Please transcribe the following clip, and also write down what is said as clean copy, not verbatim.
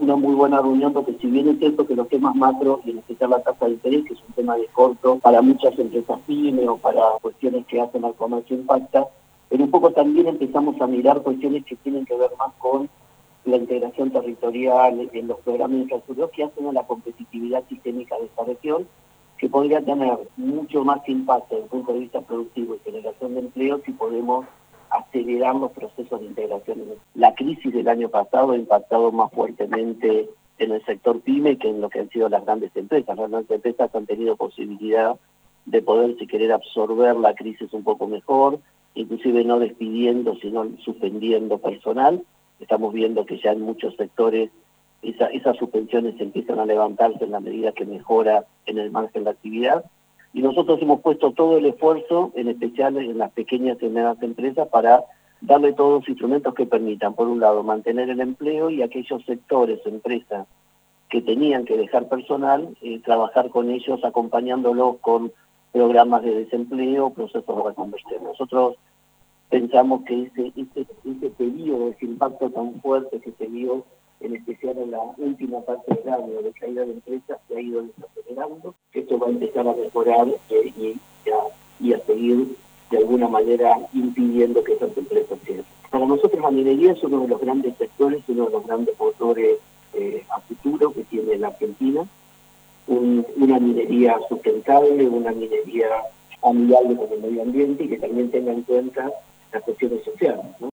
una muy buena reunión, porque si bien es cierto que los temas macro, y en especial la tasa de interés, que es un tema de corto para muchas empresas pyme o para cuestiones que hacen al comercio impacta, pero un poco también empezamos a mirar cuestiones que tienen que ver más con la integración territorial en los programas de infraestructura que hacen a la competitividad sistémica de esta región, que podría tener mucho más impacto desde el punto de vista productivo y generación de empleo si podemos acelerar los procesos de integración. La crisis del año pasado ha impactado más fuertemente en el sector pyme que en lo que han sido las grandes empresas. Las grandes empresas han tenido posibilidad de poder, si querer, absorber la crisis un poco mejor, inclusive no despidiendo, sino suspendiendo personal. Estamos viendo que ya en muchos sectores esas suspensiones empiezan a levantarse en la medida que mejora en el margen de actividad. Y nosotros hemos puesto todo el esfuerzo, en especial en las pequeñas y medianas empresas, para darle todos los instrumentos que permitan, por un lado, mantener el empleo, y aquellos sectores, empresas que tenían que dejar personal, trabajar con ellos, acompañándolos con programas de desempleo, procesos de reconversión. Nosotros pensamos que ese periodo, ese impacto tan fuerte que se vio, en especial en la última parte del año de caída de empresas, se ha ido desacelerando, que esto va a empezar a mejorar y a seguir de alguna manera impidiendo que esas empresas cierren. Para nosotros la minería es uno de los grandes sectores, uno de los grandes motores a futuro que tiene la Argentina, una minería sustentable, una minería amigable con el medio ambiente y que también tenga en cuenta las cuestiones sociales, ¿no?